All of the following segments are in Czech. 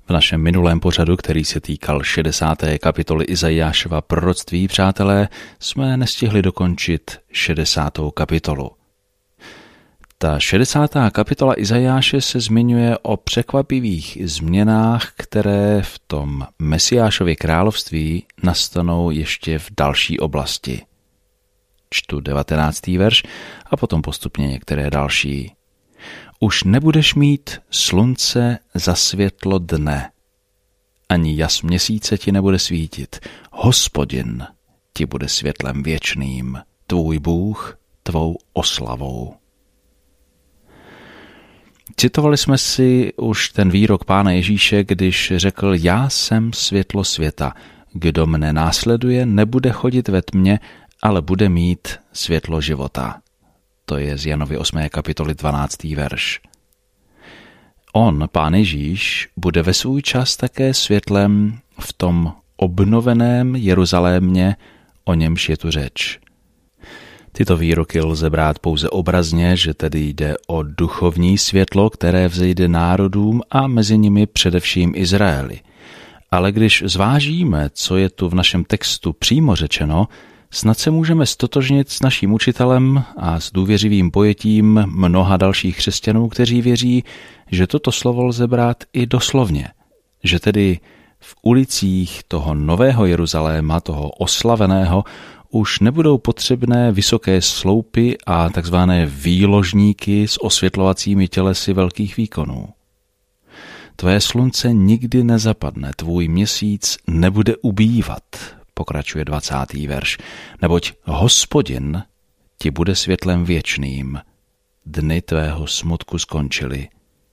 V našem minulém pořadu, který se týkal 60. kapitoly Izajášova proroctví, přátelé, jsme nestihli dokončit 60. kapitolu. Ta 60. kapitola Izajáše se zmiňuje o překvapivých změnách, které v tom Mesiášově království nastanou ještě v další oblasti. Čtu 19. verš a potom postupně některé další. Už nebudeš mít slunce za světlo dne, ani jas měsíce ti nebude svítit. Hospodin ti bude světlem věčným, tvůj Bůh tvou oslavou. Citovali jsme si už ten výrok Pána Ježíše, když řekl: Já jsem světlo světa, kdo mne následuje, nebude chodit ve tmě, ale bude mít světlo života. To je z Janovy 8. kapitoly 12. verš. On, Pán Ježíš, bude ve svůj čas také světlem v tom obnoveném Jeruzalémě, o němž je tu řeč. Tyto výroky lze brát pouze obrazně, že tedy jde o duchovní světlo, které vzejde národům a mezi nimi především Izraeli. Ale když zvážíme, co je tu v našem textu přímo řečeno, snad se můžeme stotožnit s naším učitelem a s důvěřivým pojetím mnoha dalších křesťanů, kteří věří, že toto slovo lze brát i doslovně, že tedy v ulicích toho nového Jeruzaléma, toho oslaveného, už nebudou potřebné vysoké sloupy a takzvané výložníky s osvětlovacími tělesy velkých výkonů. Tvé slunce nikdy nezapadne, tvůj měsíc nebude ubývat, pokračuje 20. verš, neboť Hospodin ti bude světlem věčným, dny tvého smutku skončily.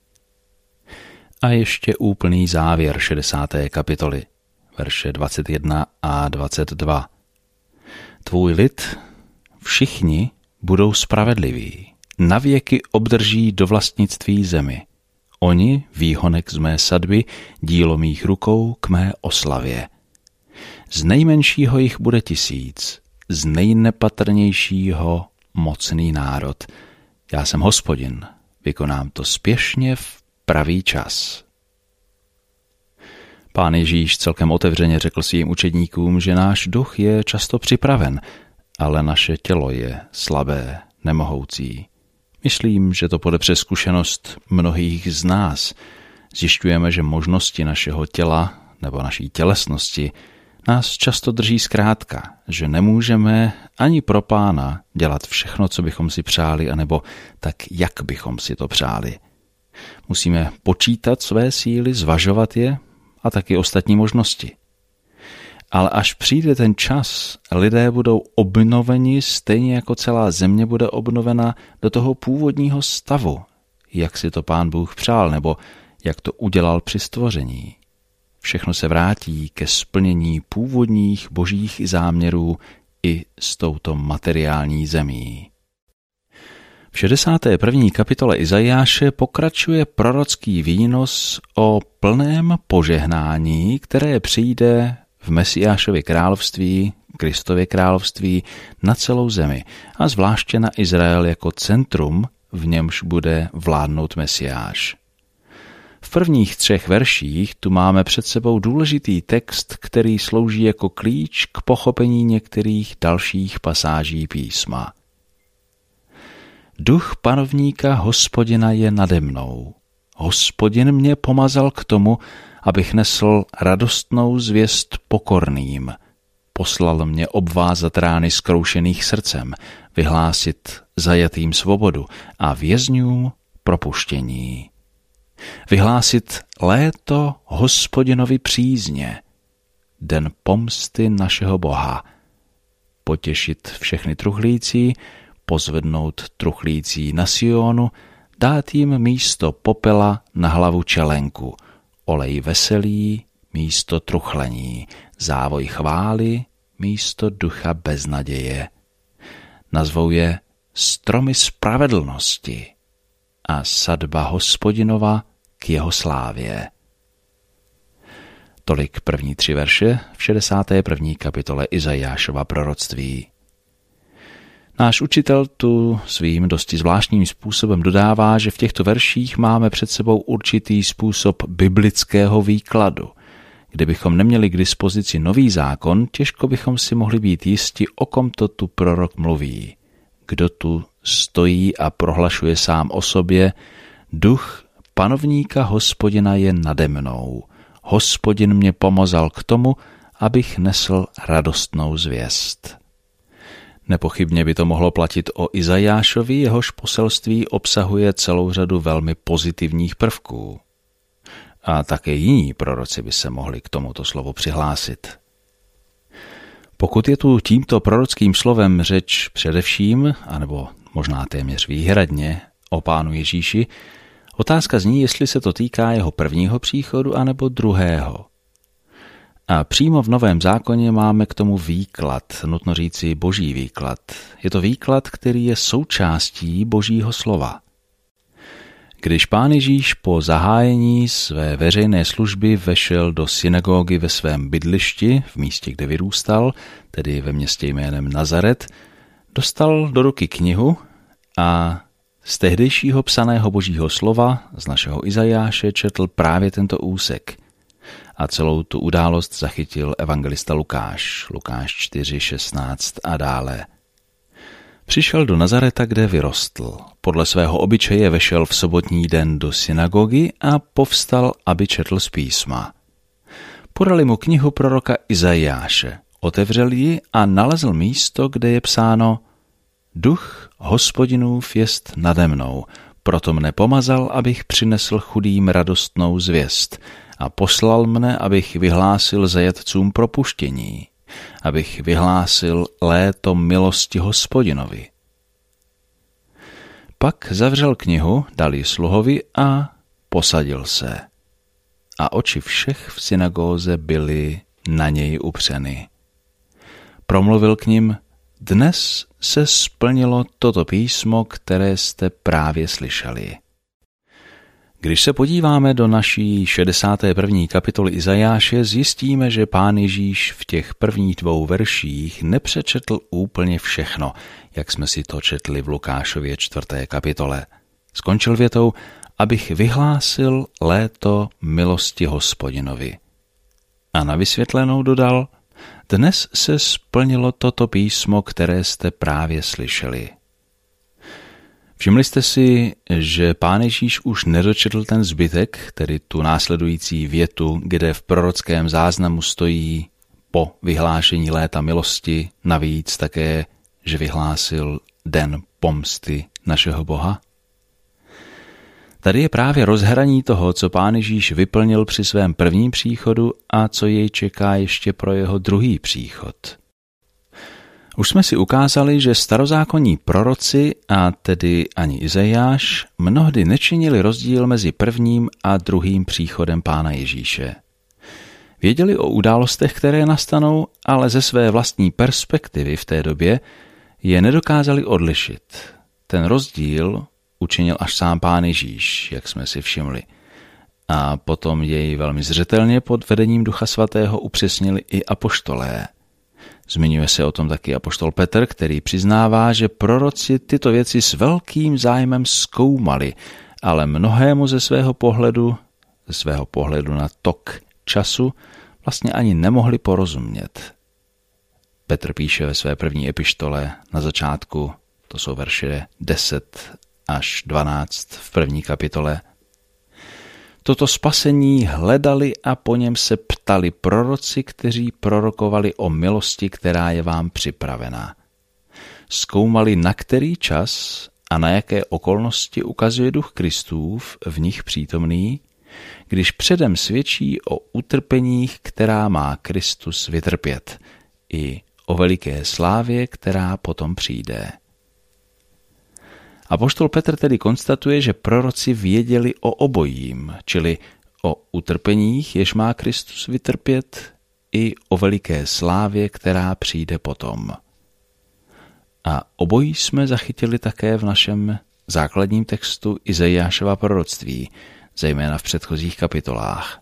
A ještě úplný závěr 60. kapitoly, verše 21 a 22. Tvůj lid, všichni budou spravedliví, navěky obdrží do vlastnictví zemi. Oni, výhonek z mé sadby, dílo mých rukou k mé oslavě. Z nejmenšího jich bude 1000, z nejnepatrnějšího mocný národ. Já jsem Hospodin, vykonám to spěšně v pravý čas. Pán Ježíš celkem otevřeně řekl svým učedníkům, že náš duch je často připraven, ale naše tělo je slabé, nemohoucí. Myslím, že to podepře zkušenost mnohých z nás. Zjišťujeme, že možnosti našeho těla nebo naší tělesnosti nás často drží zkrátka, že nemůžeme ani pro Pána dělat všechno, co bychom si přáli, anebo tak, jak bychom si to přáli. Musíme počítat své síly, zvažovat je a taky ostatní možnosti. Ale až přijde ten čas, lidé budou obnoveni, stejně jako celá země bude obnovena do toho původního stavu, jak si to Pán Bůh přál, nebo jak to udělal při stvoření. Všechno se vrátí ke splnění původních božích záměrů i s touto materiální zemí. V 61. kapitole Izajáše pokračuje prorocký výnos o plném požehnání, které přijde v Mesiášově království, Kristově království, na celou zemi a zvláště na Izrael jako centrum, v němž bude vládnout Mesiáš. V prvních 3 verších tu máme před sebou důležitý text, který slouží jako klíč k pochopení některých dalších pasáží písma. Duch panovníka Hospodina je nade mnou. Hospodin mě pomazal k tomu, abych nesl radostnou zvěst pokorným. Poslal mě obvázat rány zkroušených srdcem, vyhlásit zajatým svobodu a vězňům propuštění. Vyhlásit léto Hospodinovi přízně, den pomsty našeho Boha. Potěšit všechny truchlící, pozvednout truchlící na Sionu, dát jim místo popela na hlavu čelenku, olej veselý místo truchlení, závoj chvály místo ducha beznaděje. Nazvou je stromy spravedlnosti a sadba Hospodinova k jeho slávě. Tolik první 3 verše v 61. kapitole Izajášova proroctví. Náš učitel tu svým dosti zvláštním způsobem dodává, že v těchto verších máme před sebou určitý způsob biblického výkladu. Kdybychom neměli k dispozici nový zákon, těžko bychom si mohli být jisti, o kom to tu prorok mluví. Kdo tu stojí a prohlašuje sám o sobě: Duch panovníka Hospodina je nade mnou. Hospodin mě pomazal k tomu, abych nesl radostnou zvěst. Nepochybně by to mohlo platit o Izajášovi, jehož poselství obsahuje celou řadu velmi pozitivních prvků. A také jiní proroci by se mohli k tomuto slovu přihlásit. Pokud je tu tímto prorockým slovem řeč především, anebo možná téměř výhradně, o Pánu Ježíši, otázka zní, jestli se to týká jeho prvního příchodu anebo druhého. A přímo v Novém zákoně máme k tomu výklad, nutno říci boží výklad. Je to výklad, který je součástí božího slova. Když Pán Ježíš po zahájení své veřejné služby vešel do synagogy ve svém bydlišti, v místě, kde vyrůstal, tedy ve městě jménem Nazaret, dostal do ruky knihu a z tehdejšího psaného božího slova, z našeho Izajáše, četl právě tento úsek. A celou tu událost zachytil evangelista Lukáš, Lukáš 4, 16 a dále. Přišel do Nazareta, kde vyrostl. Podle svého obyčeje vešel v sobotní den do synagogy a povstal, aby četl z písma. Podali mu knihu proroka Izajáše, otevřel ji a nalezl místo, kde je psáno: Duch Hospodinův jest nade mnou, proto mne pomazal, abych přinesl chudým radostnou zvěst a poslal mne, abych vyhlásil zajatcům propuštění, abych vyhlásil léto milosti Hospodinovi. Pak zavřel knihu, dal ji sluhovi a posadil se. A oči všech v synagóze byly na něj upřeny. Promluvil k nim: Dnes se splnilo toto písmo, které jste právě slyšeli. Když se podíváme do naší 61. kapitoly Izajáše, zjistíme, že Pán Ježíš v těch prvních 2 verších nepřečetl úplně všechno, jak jsme si to četli v Lukášově 4. kapitole. Skončil větou: abych vyhlásil léto milosti Hospodinovi. A na vysvětlenou dodal: Dnes se splnilo toto písmo, které jste právě slyšeli. Všimli jste si, že Pán Ježíš už nedočetl ten zbytek, tedy tu následující větu, kde v prorockém záznamu stojí po vyhlášení léta milosti, navíc také, že vyhlásil den pomsty našeho Boha? Tady je právě rozhraní toho, co Pán Ježíš vyplnil při svém prvním příchodu a co jej čeká ještě pro jeho druhý příchod. Už jsme si ukázali, že starozákonní proroci, a tedy ani Izajáš, mnohdy nečinili rozdíl mezi prvním a druhým příchodem Pána Ježíše. Věděli o událostech, které nastanou, ale ze své vlastní perspektivy v té době je nedokázali odlišit. Ten rozdíl učinil až sám Pán Ježíš, jak jsme si všimli. A potom jej velmi zřetelně pod vedením Ducha Svatého upřesnili i apoštolé. Zmiňuje se o tom taky apoštol Petr, který přiznává, že proroci tyto věci s velkým zájmem zkoumali, ale mnohému ze svého pohledu na tok času vlastně ani nemohli porozumět. Petr píše ve své první epištole na začátku, to jsou verše 10 až 12 v první kapitole: Toto spasení hledali a po něm se ptali proroci, kteří prorokovali o milosti, která je vám připravena. Zkoumali, na který čas a na jaké okolnosti ukazuje Duch Kristův v nich přítomný, když předem svědčí o utrpeních, která má Kristus vytrpět, i o veliké slávě, která potom přijde. Apoštol Petr tedy konstatuje, že proroci věděli o obojím, čili o utrpeních, jež má Kristus vytrpět, i o veliké slávě, která přijde potom. A obojí jsme zachytili také v našem základním textu Izajášova proroctví, zejména v předchozích kapitolách.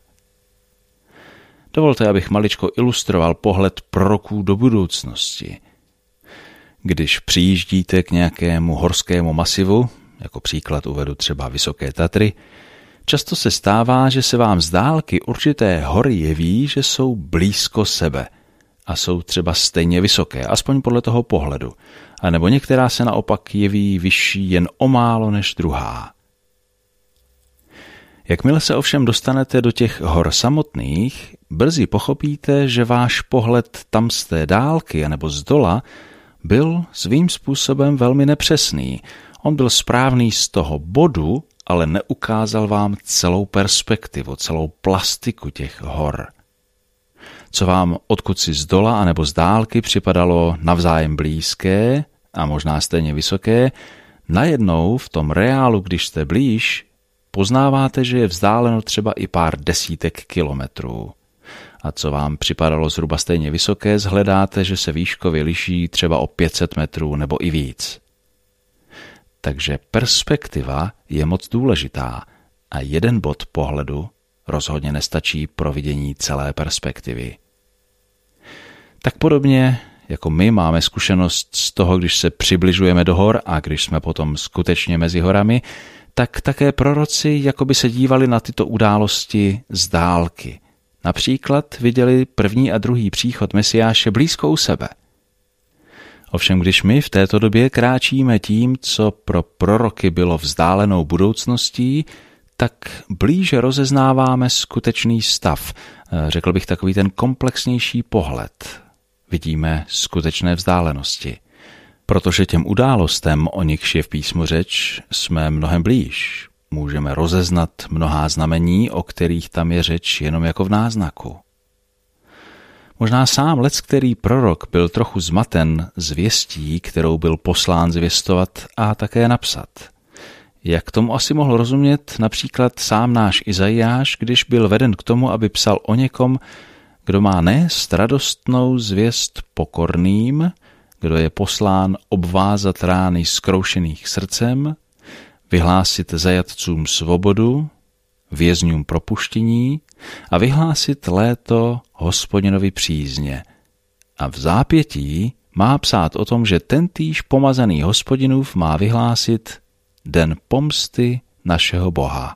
Dovolte, abych maličko ilustroval pohled proroků do budoucnosti. Když přijíždíte k nějakému horskému masivu, jako příklad uvedu třeba Vysoké Tatry, často se stává, že se vám z dálky určité hory jeví, že jsou blízko sebe a jsou třeba stejně vysoké, aspoň podle toho pohledu, anebo některá se naopak jeví vyšší jen o málo než druhá. Jakmile se ovšem dostanete do těch hor samotných, brzy pochopíte, že váš pohled tam z té dálky anebo z dola byl svým způsobem velmi nepřesný. On byl správný z toho bodu, ale neukázal vám celou perspektivu, celou plastiku těch hor. Co vám odkud si z dola anebo z dálky připadalo navzájem blízké a možná stejně vysoké, najednou v tom reálu, když jste blíž, poznáváte, že je vzdáleno třeba i pár desítek kilometrů. A co vám připadalo zhruba stejně vysoké, zhledáte, že se výškově liší třeba o 500 metrů nebo i víc. Takže perspektiva je moc důležitá a jeden bod pohledu rozhodně nestačí pro vidění celé perspektivy. Tak podobně, jako my máme zkušenost z toho, když se přibližujeme do hor a když jsme potom skutečně mezi horami, tak také proroci jakoby se dívali na tyto události z dálky. Například viděli první a druhý příchod Mesiáše blízko u sebe. Ovšem, když my v této době kráčíme tím, co pro proroky bylo vzdálenou budoucností, tak blíže rozeznáváme skutečný stav, řekl bych takový ten komplexnější pohled. Vidíme skutečné vzdálenosti. Protože těm událostem, o nichž je v písmu řeč, jsme mnohem blíž. Můžeme rozeznat mnohá znamení, o kterých tam je řeč jenom jako v náznaku. Možná sám leckterý prorok byl trochu zmaten z věstí, kterou byl poslán zvěstovat a také napsat. Jak tomu asi mohl rozumět například sám náš Izajáš, když byl veden k tomu, aby psal o někom, kdo má nést radostnou zvěst pokorným, kdo je poslán obvázat rány zkroušených srdcem, vyhlásit zajatcům svobodu, vězňům propuštění a vyhlásit léto Hospodinovi přízně. A v zápětí má psát o tom, že tentýž pomazaný Hospodinův má vyhlásit den pomsty našeho Boha.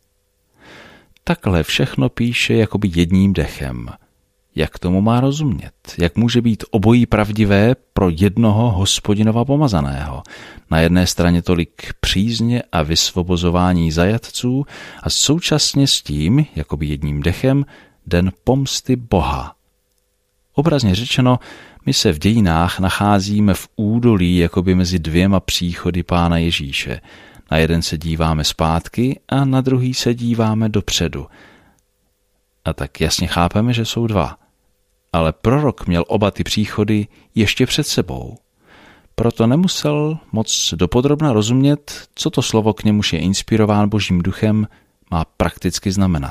Takhle všechno píše jakoby jedním dechem. Jak tomu má rozumět? Jak může být obojí pravdivé pro jednoho Hospodinova pomazaného? Na jedné straně tolik přízně a vysvobozování zajatců a současně s tím, jakoby jedním dechem, den pomsty Boha. Obrazně řečeno, my se v dějinách nacházíme v údolí jakoby mezi dvěma příchody Pána Ježíše. Na jeden se díváme zpátky a na druhý se díváme dopředu. A tak jasně chápeme, že jsou dva. Ale prorok měl oba ty příchody ještě před sebou. Proto nemusel moc dopodrobna rozumět, co to slovo, k němuž je inspirován Božím duchem, má prakticky znamenat.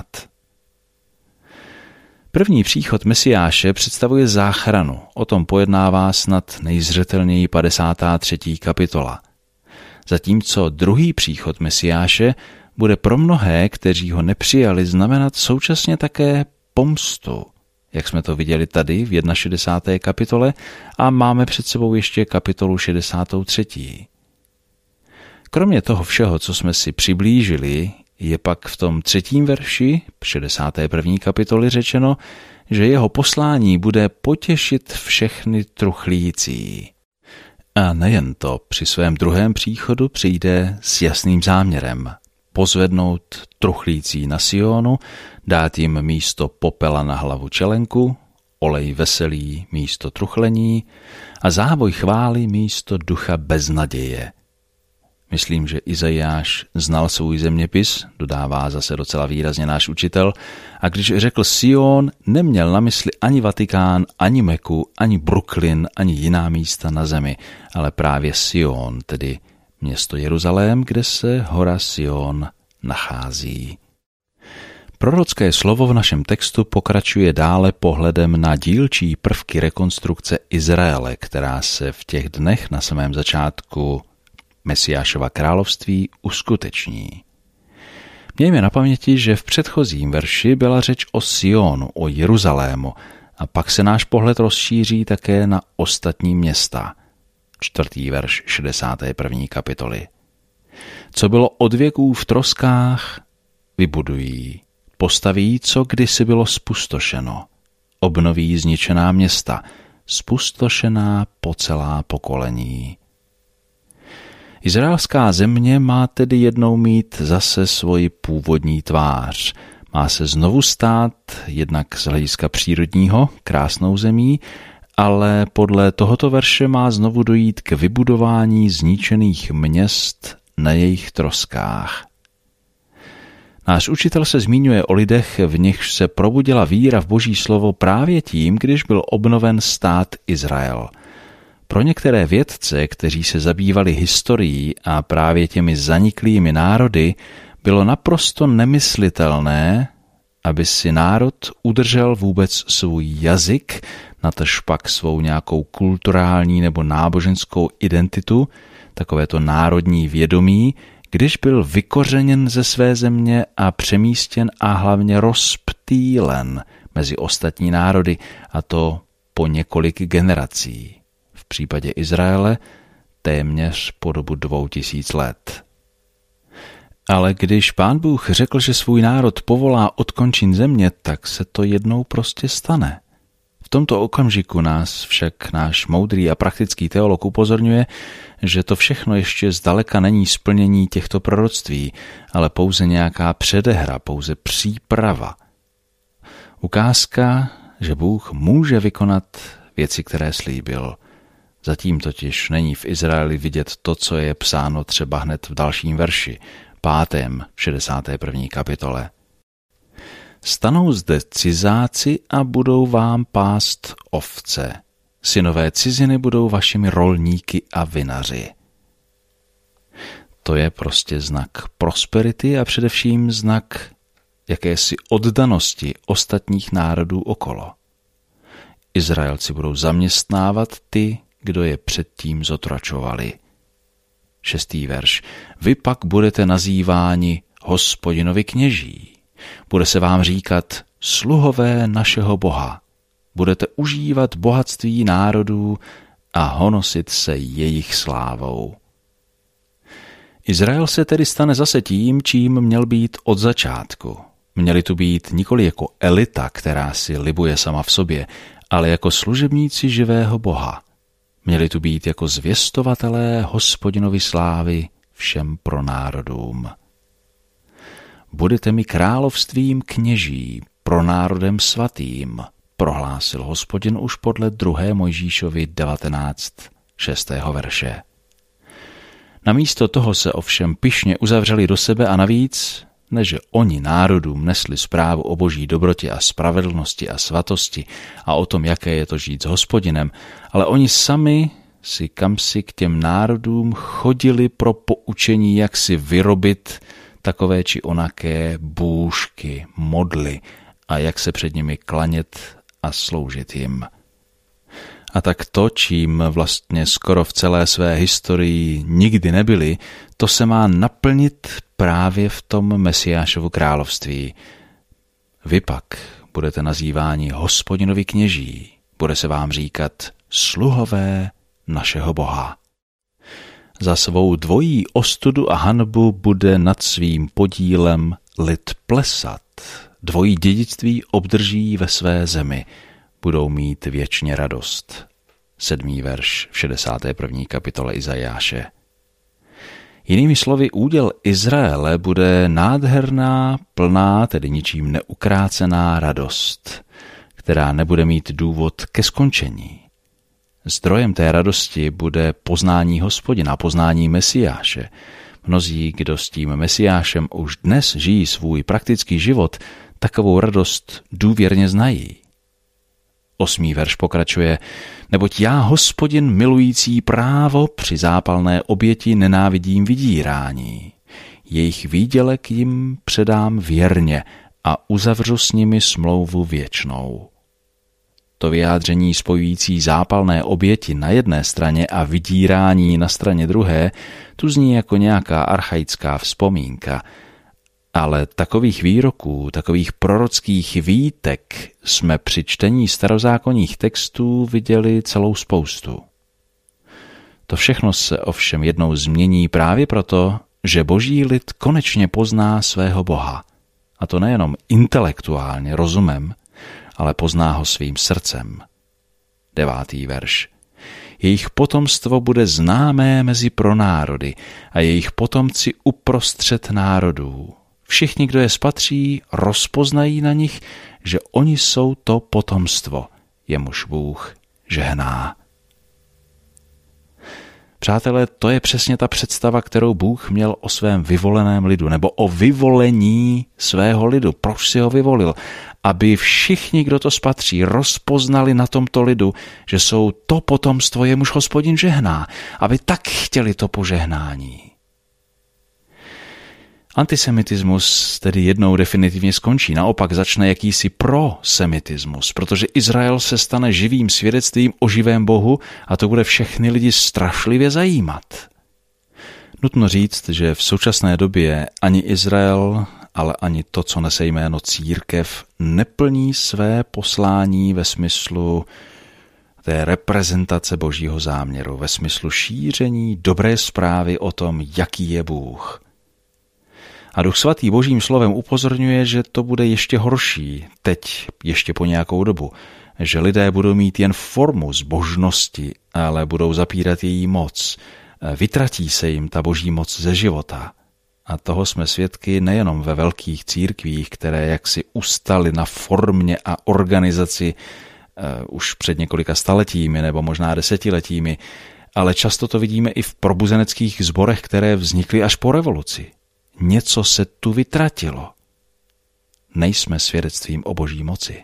První příchod Mesiáše představuje záchranu. O tom pojednává snad nejzřetelněji 53. kapitola. Zatímco druhý příchod Mesiáše bude pro mnohé, kteří ho nepřijali, znamenat současně také pomstu, jak jsme to viděli tady v 61. kapitole a máme před sebou ještě kapitolu 63. Kromě toho všeho, co jsme si přiblížili, je pak v tom 3. verši 61. kapitoly řečeno, že jeho poslání bude potěšit všechny truchlící. A nejen to, při svém druhém příchodu přijde s jasným záměrem pozvednout truchlící na Sionu, dát jim místo popela na hlavu čelenku, olej veselý místo truchlení a závoj chvály místo ducha beznaděje. Myslím, že Izajáš znal svůj zeměpis, dodává zase docela výrazně náš učitel, a když řekl Sion, neměl na mysli ani Vatikán, ani Meku, ani Brooklyn, ani jiná místa na zemi, ale právě Sion, tedy město Jeruzalém, kde se hora Sion nachází. Prorocké slovo v našem textu pokračuje dále pohledem na dílčí prvky rekonstrukce Izraele, která se v těch dnech na samém začátku Mesiášova království uskuteční. Mějme na paměti, že v předchozím verši byla řeč o Sionu, o Jeruzalému, a pak se náš pohled rozšíří také na ostatní města. 4. verš 61. kapitoly. Co bylo od věků v troskách, vybudují, postaví, co kdysi bylo zpustošeno, obnoví zničená města, zpustošená po celá pokolení. Izraelská země má tedy jednou mít zase svoji původní tvář. Má se znovu stát jednak z hlediska přírodního krásnou zemí, ale podle tohoto verše má znovu dojít k vybudování zničených měst na jejich troskách. Náš učitel se zmiňuje o lidech, v nichž se probudila víra v Boží slovo právě tím, když byl obnoven stát Izrael. Pro některé vědce, kteří se zabývali historií a právě těmi zaniklými národy, bylo naprosto nemyslitelné, aby si národ udržel vůbec svůj jazyk, natož pak svou nějakou kulturální nebo náboženskou identitu, takovéto národní vědomí, když byl vykořeněn ze své země a přemístěn a hlavně rozptýlen mezi ostatní národy, a to po několik generací. V případě Izraele téměř po dobu 2000 let. Ale když Pán Bůh řekl, že svůj národ povolá od končin země, tak se to jednou prostě stane. V tomto okamžiku nás však náš moudrý a praktický teolog upozorňuje, že to všechno ještě zdaleka není splnění těchto proroctví, ale pouze nějaká předehra, pouze příprava. Ukázka, že Bůh může vykonat věci, které slíbil. Zatím totiž není v Izraeli vidět to, co je psáno třeba hned v dalším verši, 5. 61. kapitole. Stanou zde cizáci a budou vám pást ovce. Synové ciziny budou vašimi rolníky a vinaři. To je prostě znak prosperity a především znak jakési oddanosti ostatních národů okolo. Izraelci budou zaměstnávat ty, kdo je předtím zotročovali. 6. verš. Vy pak budete nazýváni Hospodinovi kněží. Bude se vám říkat sluhové našeho Boha. Budete užívat bohatství národů a honosit se jejich slávou. Izrael se tedy stane zase tím, čím měl být od začátku. Měli tu být nikoli jako elita, která si libuje sama v sobě, ale jako služebníci živého Boha. Měli tu být jako zvěstovatelé Hospodinovy slávy všem pronárodům. Budete mi královstvím kněží, pronárodem svatým, prohlásil Hospodin už podle 2. Mojžíšovi 19, 6. verše. Namísto toho se ovšem pyšně uzavřeli do sebe a navíc, neže oni národům nesli zprávu o boží dobrotě a spravedlnosti a svatosti a o tom, jaké je to žít s Hospodinem, ale oni sami si kamsi k těm národům chodili pro poučení, jak si vyrobit takové či onaké bůžky, modly a jak se před nimi klanět a sloužit jim. A tak to, čím vlastně skoro v celé své historii nikdy nebyli, to se má naplnit právě v tom Mesiášovu království. Vy pak budete nazýváni Hospodinovi kněží, bude se vám říkat sluhové našeho Boha. Za svou dvojí ostudu a hanbu bude nad svým podílem lid plesat. Dvojí dědictví obdrží ve své zemi. Budou mít věčně radost. 7. verš v 61. kapitole Izajáše. Jinými slovy, úděl Izraele bude nádherná, plná, tedy ničím neukrácená radost, která nebude mít důvod ke skončení. Zdrojem té radosti bude poznání Hospodina, poznání Mesiáše. Mnozí, kdo s tím Mesiášem už dnes žijí svůj praktický život, takovou radost důvěrně znají. 8. verš pokračuje, neboť já, Hospodin milující právo, při zápalné oběti nenávidím vydírání. Jejich výdělek jim předám věrně a uzavřu s nimi smlouvu věčnou. To vyjádření spojující zápalné oběti na jedné straně a vydírání na straně druhé, tu zní jako nějaká archaická vzpomínka. Ale takových výroků, takových prorockých výtek jsme při čtení starozákonních textů viděli celou spoustu. To všechno se ovšem jednou změní právě proto, že boží lid konečně pozná svého Boha. A to nejenom intelektuálně, rozumem, ale pozná ho svým srdcem. 9. verš. Jejich potomstvo bude známé mezi pronárody a jejich potomci uprostřed národů. Všichni, kdo je spatří, rozpoznají na nich, že oni jsou to potomstvo, jemuž Bůh žehná. Přátelé, to je přesně ta představa, kterou Bůh měl o svém vyvoleném lidu, nebo o vyvolení svého lidu. Proč si ho vyvolil? Aby všichni, kdo to spatří, rozpoznali na tomto lidu, že jsou to potomstvo, jemuž Hospodin žehná, aby tak chtěli to požehnání. Antisemitismus tedy jednou definitivně skončí, naopak začne jakýsi prosemitismus, protože Izrael se stane živým svědectvím o živém Bohu a to bude všechny lidi strašlivě zajímat. Nutno říct, že v současné době ani Izrael, ale ani to, co nese jméno církev, neplní své poslání ve smyslu té reprezentace božího záměru, ve smyslu šíření dobré zprávy o tom, jaký je Bůh. A Duch Svatý božím slovem upozorňuje, že to bude ještě horší, teď ještě po nějakou dobu, že lidé budou mít jen formu zbožnosti, ale budou zapírat její moc. Vytratí se jim ta boží moc ze života. A toho jsme svědky nejenom ve velkých církvích, které jaksi ustaly na formě a organizaci už před několika staletími nebo možná desetiletími, ale často to vidíme i v probuzeneckých sborech, které vznikly až po revoluci. Něco se tu vytratilo. Nejsme svědectvím o boží moci.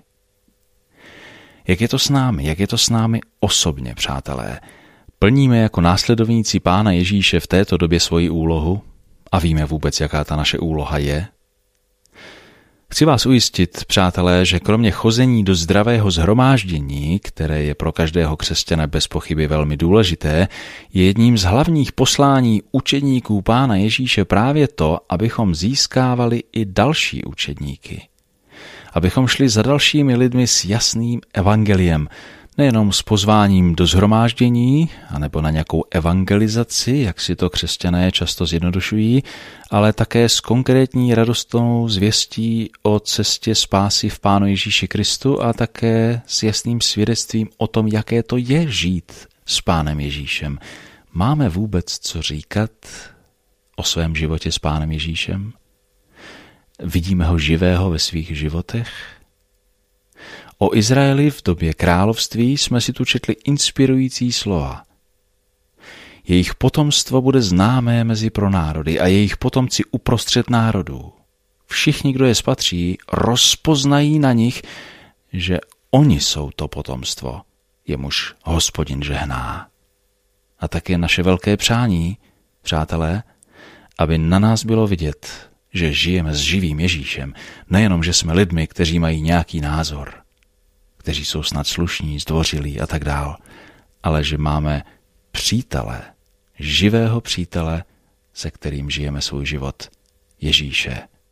Jak je to s námi? Jak je to s námi osobně, přátelé? Plníme jako následovníci Pána Ježíše v této době svoji úlohu a víme vůbec, jaká ta naše úloha je? Chci vás ujistit, přátelé, že kromě chození do zdravého shromáždění, které je pro každého křesťana bez pochyby velmi důležité, je jedním z hlavních poslání učedníků Pána Ježíše právě to, abychom získávali i další učedníky. Abychom šli za dalšími lidmi s jasným evangeliem, nejenom s pozváním do shromáždění, anebo na nějakou evangelizaci, jak si to křesťané často zjednodušují, ale také s konkrétní radostnou zvěstí o cestě spásy v Pánu Ježíši Kristu a také s jasným svědectvím o tom, jaké to je žít s Pánem Ježíšem. Máme vůbec co říkat o svém životě s Pánem Ježíšem? Vidíme ho živého ve svých životech? O Izraeli v době království jsme si tu četli inspirující slova. Jejich potomstvo bude známé mezi pronárody a jejich potomci uprostřed národů. Všichni, kdo je spatří, rozpoznají na nich, že oni jsou to potomstvo, jemuž Hospodin žehná. A tak je naše velké přání, přátelé, aby na nás bylo vidět, že žijeme s živým Ježíšem, nejenom, že jsme lidmi, kteří mají nějaký názor, kteří jsou snad slušní, zdvořilí a tak dál, ale že máme přítele, živého přítele, se kterým žijeme svůj život, Ježíše